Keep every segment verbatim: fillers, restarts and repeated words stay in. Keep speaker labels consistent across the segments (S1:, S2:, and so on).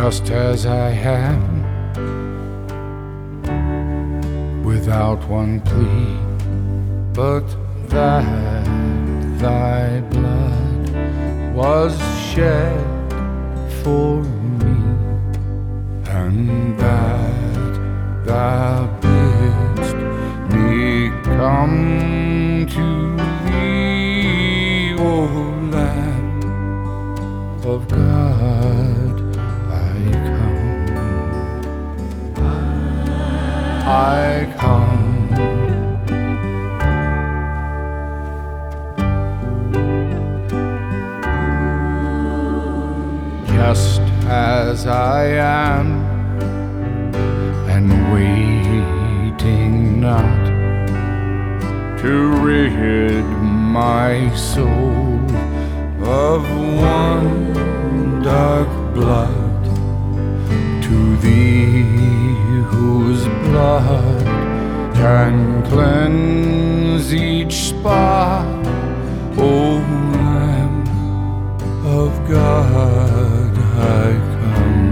S1: just as I am, without one plea, but that thy blood was shed for me, and that thou bidst me come to thee, O Lamb of God. I come, I come. Just as I am, and waiting not to rid my soul of one dark blood, to thee whose blood can cleanse each spot, O Lamb of God, I come,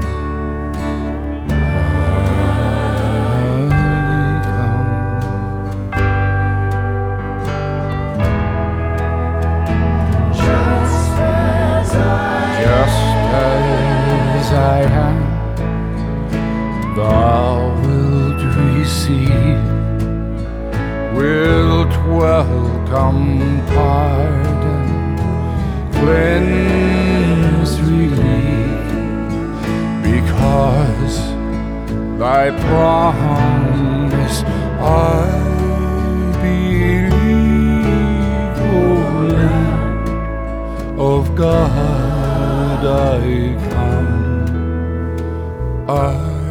S1: I come.
S2: Just as I
S1: Just as I am, thou wilt receive, wilt welcome, pardon, cleanse, relief, because thy promise I believe, O Lamb of God, I come, I